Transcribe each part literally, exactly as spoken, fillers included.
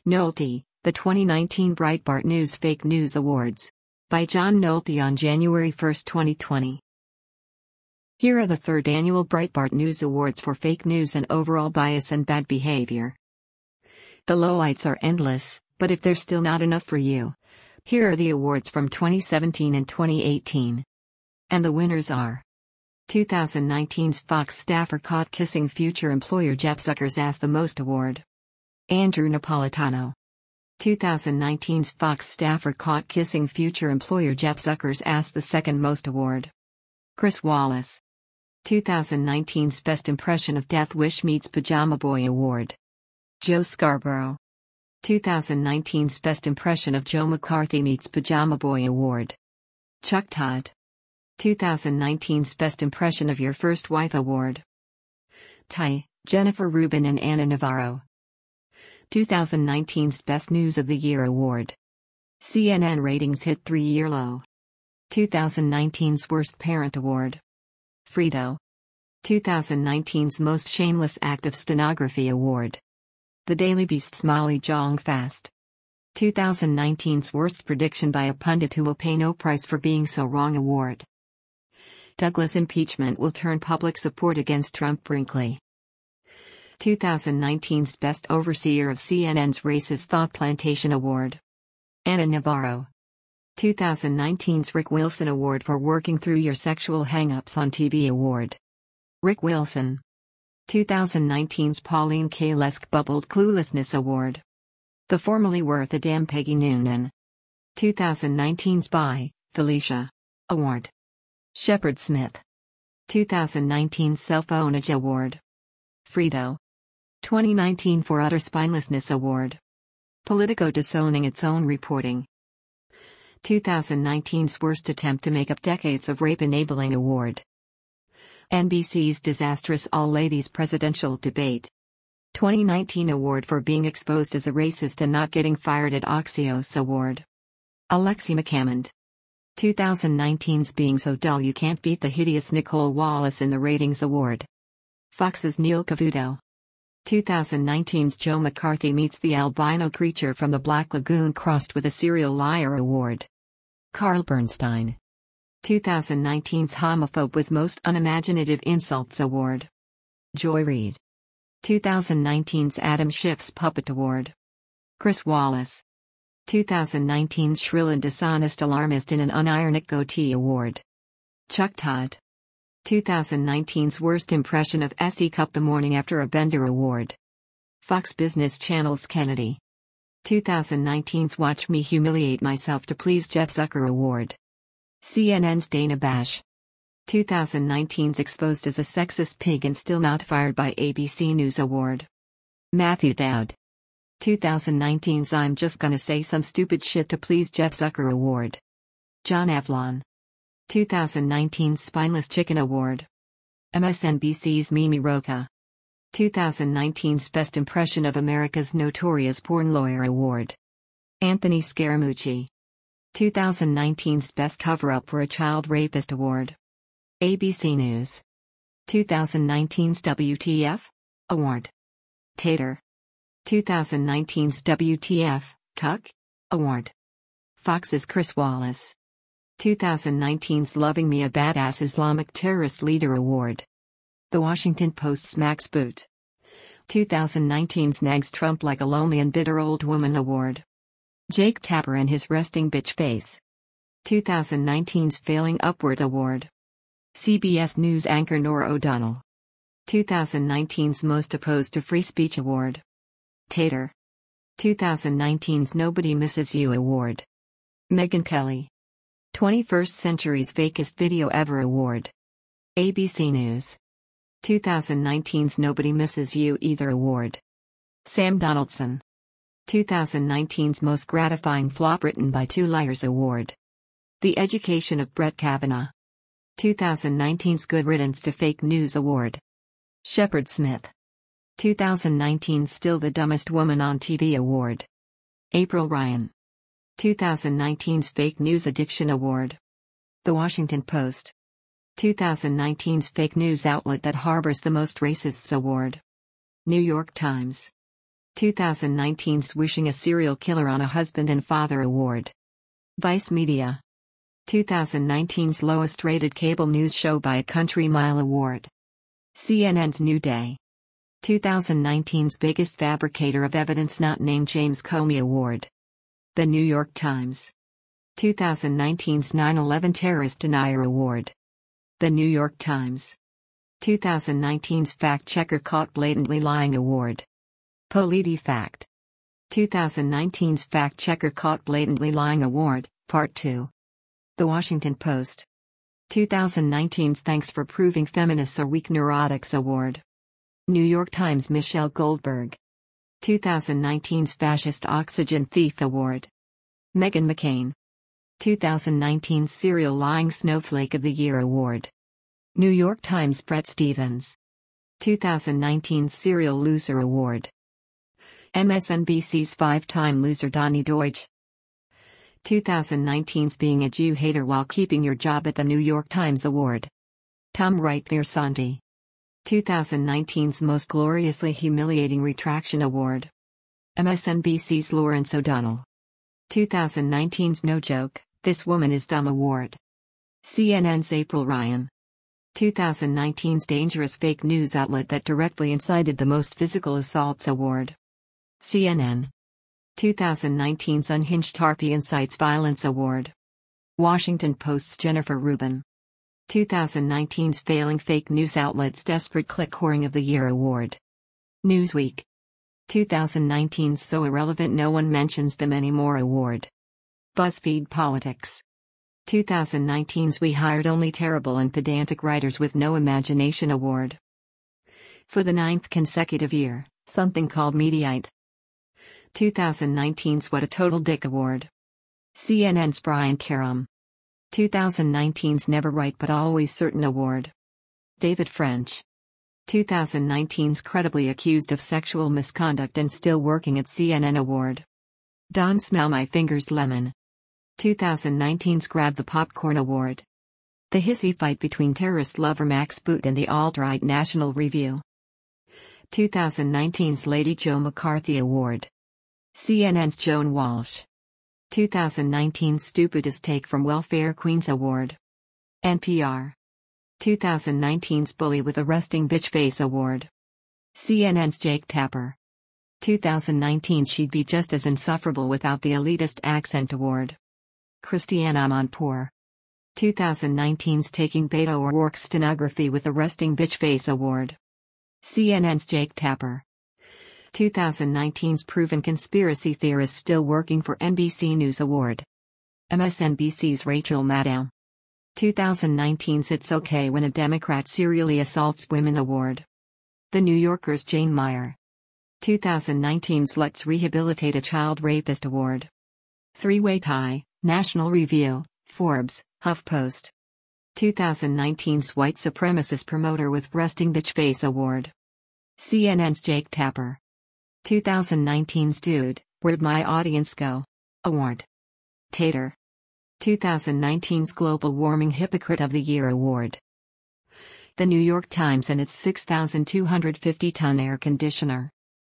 Nolte, the twenty nineteen Breitbart News Fake News Awards. By John Nolte on January first, twenty twenty. Here are the third annual Breitbart News Awards for fake news and overall bias and bad behavior. The lowlights are endless, but if there's still not enough for you, here are the awards from twenty seventeen and twenty eighteen. And the winners are: twenty nineteen's Fox staffer caught kissing future employer Jeff Zucker's Ask the Most Award. Andrew Napolitano. twenty nineteen's Fox staffer caught kissing future employer Jeff Zucker's Ask the Second Most Award. Chris Wallace. twenty nineteen's Best Impression of Death Wish Meets Pajama Boy Award. Joe Scarborough. twenty nineteen's Best Impression of Joe McCarthy Meets Pajama Boy Award. Chuck Todd. twenty nineteen's Best Impression of Your First Wife Award. Ty, Jennifer Rubin and Anna Navarro. twenty nineteen's Best News of the Year Award. C N N ratings hit three-year low. twenty nineteen's Worst Parent Award. Frito. twenty nineteen's Most Shameless Act of Stenography Award. The Daily Beast's Molly Jong-Fast. twenty nineteen's Worst Prediction by a Pundit Who Will Pay No Price for Being So Wrong Award. Douglas impeachment will turn public support against Trump. Brinkley. twenty nineteen's Best Overseer of C N N's Racist Thought Plantation Award. Anna Navarro. twenty nineteen's Rick Wilson Award for Working Through Your Sexual Hang-Ups on T V Award. Rick Wilson. twenty nineteen's Pauline Kael Bubbled Cluelessness Award. The Formerly Worth a Damn Peggy Noonan. twenty nineteen's By Felicia Award. Shepard Smith. twenty nineteen Self-Ownage Award. Frito. twenty nineteen For Utter Spinelessness Award. Politico disowning its own reporting. twenty nineteen's Worst Attempt to Make Up Decades of Rape Enabling Award. N B C's Disastrous All-Ladies Presidential Debate. twenty nineteen Award for Being Exposed as a Racist and Not Getting Fired at Axios Award. Alexi McCammond. twenty nineteen's Being So Dull You Can't Beat the Hideous Nicole Wallace in the Ratings Award. Fox's Neil Cavuto. twenty nineteen's Joe McCarthy Meets the Albino Creature from the Black Lagoon Crossed with a Serial Liar Award. Carl Bernstein. twenty nineteen's Homophobe with Most Unimaginative Insults Award. Joy Reid. twenty nineteen's Adam Schiff's Puppet Award. Chris Wallace. twenty nineteen's Shrill and Dishonest Alarmist in an Unironic Goatee Award. Chuck Todd. twenty nineteen's Worst Impression of S E Cup the Morning After a Bender Award. Fox Business Channel's Kennedy. twenty nineteen's Watch Me Humiliate Myself to Please Jeff Zucker Award. C N N's Dana Bash. twenty nineteen's Exposed as a Sexist Pig and Still Not Fired by A B C News Award. Matthew Dowd. twenty nineteen's I'm Just Gonna Say Some Stupid Shit to Please Jeff Zucker Award. John Avlon. twenty nineteen's Spineless Chicken Award. M S N B C's Mimi Rocah. twenty nineteen's Best Impression of America's Notorious Porn Lawyer Award. Anthony Scaramucci. twenty nineteen's Best Cover-Up for a Child Rapist Award. A B C News. twenty nineteen's W T F Award. Tater. twenty nineteen's W T F Cuck Award. Fox's Chris Wallace. twenty nineteen's Loving Me a Badass Islamic Terrorist Leader Award. The Washington Post's Max Boot. twenty nineteen's Nags Trump Like a Lonely and Bitter Old Woman Award. Jake Tapper and His Resting Bitch Face. twenty nineteen's Failing Upward Award. C B S News anchor Norah O'Donnell. twenty nineteen's Most Opposed to Free Speech Award. Tater. twenty nineteen's Nobody Misses You Award. Megyn Kelly. twenty-first Century's Fakest Video Ever Award. A B C News. twenty nineteen's Nobody Misses You Either Award. Sam Donaldson. twenty nineteen's Most Gratifying Flop Written by Two Liars Award. The Education of Brett Kavanaugh. twenty nineteen's Good Riddance to Fake News Award. Shepard Smith. twenty nineteen's Still the Dumbest Woman on T V Award. April Ryan. twenty nineteen's Fake News Addiction Award. The Washington Post. twenty nineteen's Fake News Outlet That Harbors the Most Racists Award. New York Times. twenty nineteen's Wishing a Serial Killer on a Husband and Father Award. Vice Media. twenty nineteen's Lowest Rated Cable News Show by a Country Mile Award. C N N's New Day. twenty nineteen's Biggest Fabricator of Evidence Not Named James Comey Award. The New York Times. twenty nineteen's nine eleven Terrorist Denier Award. The New York Times. twenty nineteen's Fact Checker Caught Blatantly Lying Award. PolitiFact. twenty nineteen's Fact Checker Caught Blatantly Lying Award, Part two. The Washington Post. twenty nineteen's Thanks for Proving Feminists Are Weak Neurotics Award. New York Times Michelle Goldberg. twenty nineteen's Fascist Oxygen Thief Award. Meghan McCain. twenty nineteen's Serial Lying Snowflake of the Year Award. New York Times Bret Stephens. twenty nineteen's Serial Loser Award. M S N B C's five-time loser Donny Deutsch. twenty nineteen's Being a Jew Hater While Keeping Your Job at the New York Times Award. Tom Wright-Piersanti. twenty nineteen's Most Gloriously Humiliating Retraction Award. M S N B C's Lawrence O'Donnell. twenty nineteen's No Joke, This Woman is Dumb Award. C N N's April Ryan. twenty nineteen's Dangerous Fake News Outlet That Directly Incited the Most Physical Assaults Award. C N N. twenty nineteen's Unhinged Harpy Incites Violence Award. Washington Post's Jennifer Rubin. twenty nineteen's Failing Fake News Outlets Desperate Click Whoring of the Year Award. Newsweek. twenty nineteen's So Irrelevant No One Mentions Them Anymore Award. BuzzFeed Politics. twenty nineteen's We Hired Only Terrible and Pedantic Writers with No Imagination Award. For the ninth consecutive year, Something Called Mediaite. twenty nineteen's What a Total Dick Award. C N N's Brian Karem. twenty nineteen's Never Right But Always Certain Award. David French. twenty nineteen's Credibly Accused of Sexual Misconduct and Still Working at C N N Award. Don't Smell My Fingers Lemon. twenty nineteen's Grab the Popcorn Award. The hissy fight between terrorist lover Max Boot and the alt-right National Review. twenty nineteen's Lady Joe McCarthy Award. C N N's Joan Walsh. twenty nineteen's Stupidest Take from Welfare Queens Award. N P R. twenty nineteen's Bully with a Resting Bitch Face Award. C N N's Jake Tapper. twenty nineteen's She'd Be Just as Insufferable Without the Elitist Accent Award. Christiane Amanpour. twenty nineteen's Taking Beto O'Rourke's Stenography with a Resting Bitch Face Award. C N N's Jake Tapper. twenty nineteen's Proven Conspiracy Theorist Still Working for N B C News Award. M S N B C's Rachel Maddow. twenty nineteen's It's Okay When a Democrat Serially Assaults Women Award. The New Yorker's Jane Meyer. twenty nineteen's Let's Rehabilitate a Child Rapist Award. Three-Way Tie, National Review, Forbes, HuffPost. twenty nineteen's White Supremacist Promoter with Resting Bitch Face Award. C N N's Jake Tapper. twenty nineteen's Dude, Where'd My Audience Go? Award. Tater. twenty nineteen's Global Warming Hypocrite of the Year Award. The New York Times and its six thousand two hundred fifty ton air conditioner.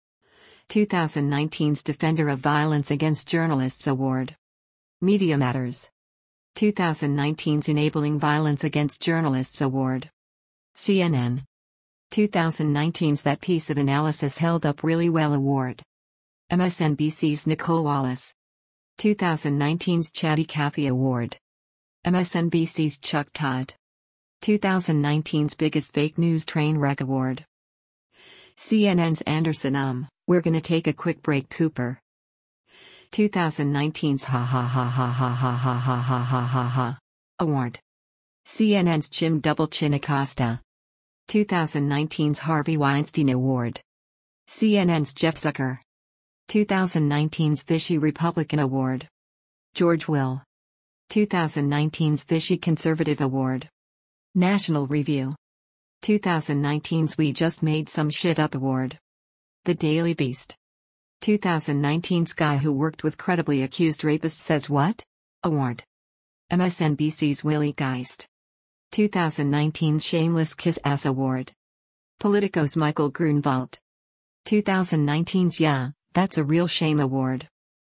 twenty nineteen's Defender of Violence Against Journalists Award. Media Matters. twenty nineteen's Enabling Violence Against Journalists Award. C N N. twenty nineteen's That Piece of Analysis Held Up Really Well Award. M S N B C's Nicole Wallace. twenty nineteen's Chatty Cathy Award. M S N B C's Chuck Todd. twenty nineteen's Biggest Fake News Train Wreck Award. C N N's Anderson Um, We're Gonna Take a Quick Break Cooper. twenty nineteen's Ha Ha Ha Ha Ha Ha Ha Ha Ha Ha Ha Ha Award. C N N's Jim Double Chin Acosta. twenty nineteen's Harvey Weinstein Award. C N N's Jeff Zucker. twenty nineteen's Fishy Republican Award. George Will. twenty nineteen's Fishy Conservative Award. National Review. twenty nineteen's We Just Made Some Shit Up Award. The Daily Beast. twenty nineteen's Guy Who Worked with Credibly Accused Rapist Says What? Award. M S N B C's Willie Geist. twenty nineteen's Shameless Kiss Ass Award. Politico's Michael Grunwald. twenty nineteen's Yeah, That's a Real Shame Award.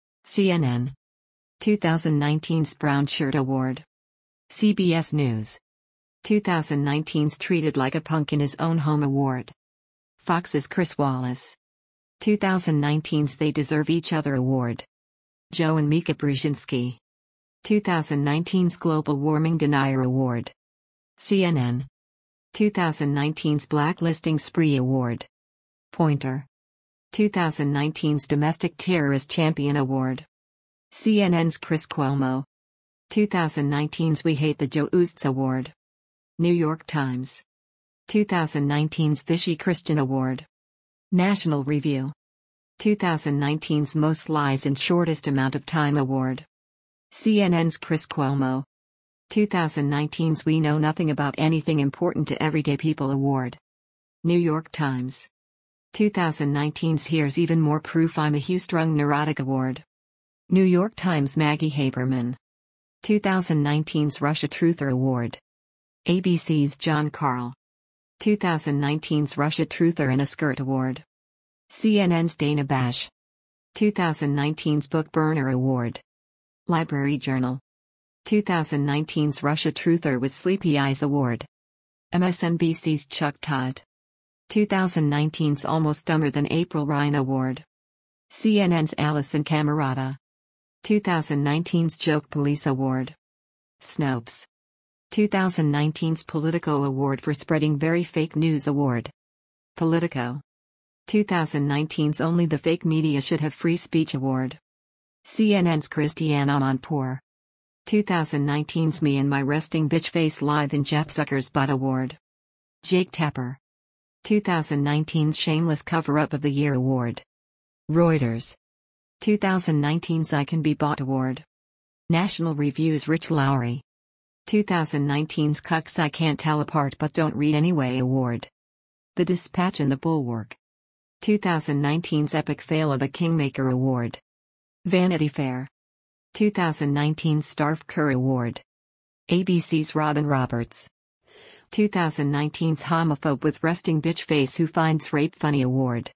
C N N. twenty nineteen's Brown Shirt Award. C B S News. twenty nineteen's Treated Like a Punk in His Own Home Award. Fox's Chris Wallace. twenty nineteen's They Deserve Each Other Award. Joe and Mika Brzezinski. twenty nineteen's Global Warming Denier Award. C N N. twenty nineteen's Blacklisting Spree Award. Pointer. twenty nineteen's Domestic Terrorist Champion Award. C N N's Chris Cuomo. twenty nineteen's We Hate the Joe Ustz Award. New York Times. twenty nineteen's Vishy Christian Award. National Review. twenty nineteen's Most Lies in Shortest Amount of Time Award. C N N's Chris Cuomo. twenty nineteen's We Know Nothing About Anything Important to Everyday People Award. New York Times. twenty nineteen's Here's Even More Proof I'm a High-Strung Neurotic Award. New York Times Maggie Haberman. twenty nineteen's Russia Truther Award. A B C's John Carl. twenty nineteen's Russia Truther in a Skirt Award. C N N's Dana Bash. twenty nineteen's Book Burner Award. Library Journal. twenty nineteen's Russia Truther with Sleepy Eyes Award. M S N B C's Chuck Todd. twenty nineteen's Almost Dumber Than April Ryan Award. C N N's Alison Camerata. twenty nineteen's Joke Police Award. Snopes. twenty nineteen's Politico Award for Spreading Very Fake News Award. Politico. twenty nineteen's Only the Fake Media Should Have Free Speech Award. C N N's Christiane Amanpour. twenty nineteen's Me and My Resting Bitch Face Live in Jeff Zucker's Butt Award. Jake Tapper. twenty nineteen's Shameless Cover-Up of the Year Award. Reuters. twenty nineteen's I Can Be Bought Award. National Review's Rich Lowry. twenty nineteen's Cucks I Can't Tell Apart But Don't Read Anyway Award. The Dispatch and the Bulwark. twenty nineteen's Epic Fail of the Kingmaker Award. Vanity Fair. twenty nineteen's Starf Kerr Award. A B C's Robin Roberts. twenty nineteen's Homophobe with Resting Bitch Face Who Finds Rape Funny Award.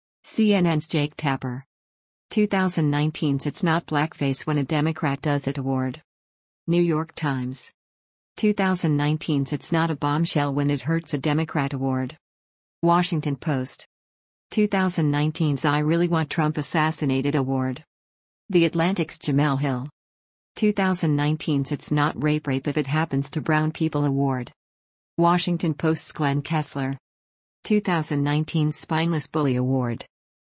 C N N's Jake Tapper. twenty nineteen's It's Not Blackface When a Democrat Does It Award. New York Times. twenty nineteen's It's Not a Bombshell When It Hurts a Democrat Award. Washington Post. twenty nineteen's I Really Want Trump Assassinated Award. The Atlantic's Jamel Hill. twenty nineteen's It's Not Rape Rape If It Happens to Brown People Award. Washington Post's Glenn Kessler. twenty nineteen's Spineless Bully Award.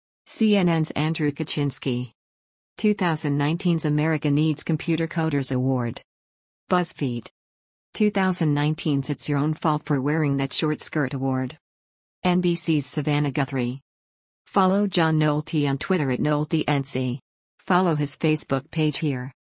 C N N's Andrew Kaczynski. twenty nineteen's America Needs Computer Coders Award. BuzzFeed. twenty nineteen's It's Your Own Fault for Wearing That Short Skirt Award. N B C's Savannah Guthrie. Follow John Nolte on Twitter at NolteNC. Follow his Facebook page here.